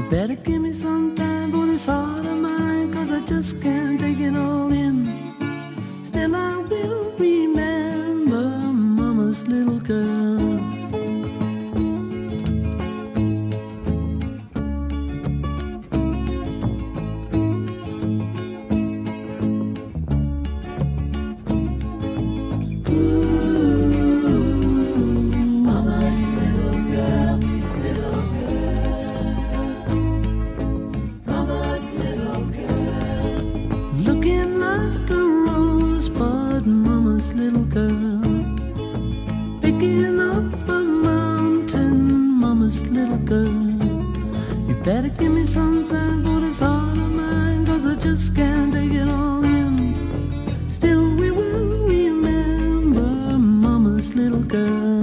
Better give me some time for this heart of mine, 'cause I just can't take it all in. Still I will remember Mama's little girl. Little girl, picking up a mountain, Mama's little girl. You better give me some time for this heart of mine, 'cause I just can't take it all in. Still we will remember Mama's little girl.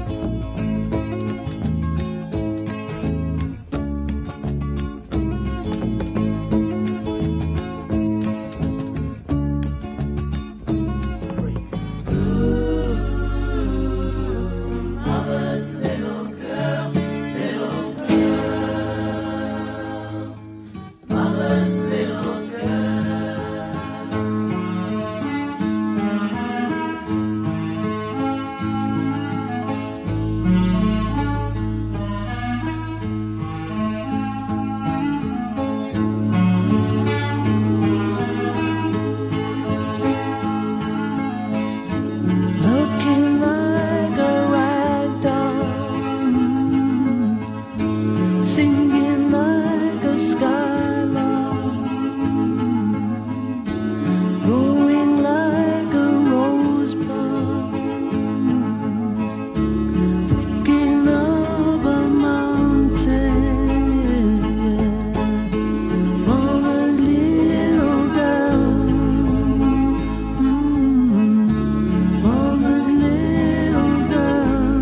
Singing like a skylark, growing like a rosebud, picking up a mountain, Mama's little girl, Mama's little girl.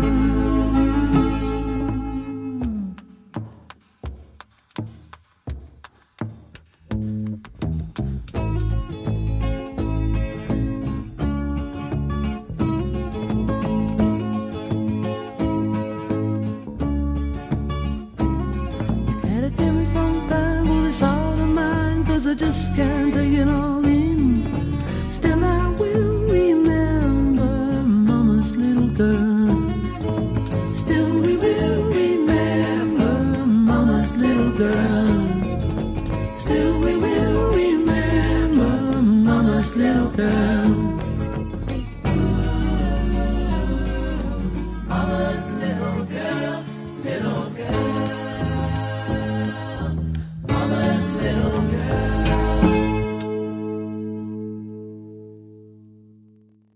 Give me some time for this heart of mine, 'cause I just can't take it all in. Still I will remember Mama's little girl. Still we will remember Mama's little girl. Still we will remember Mama's little girl.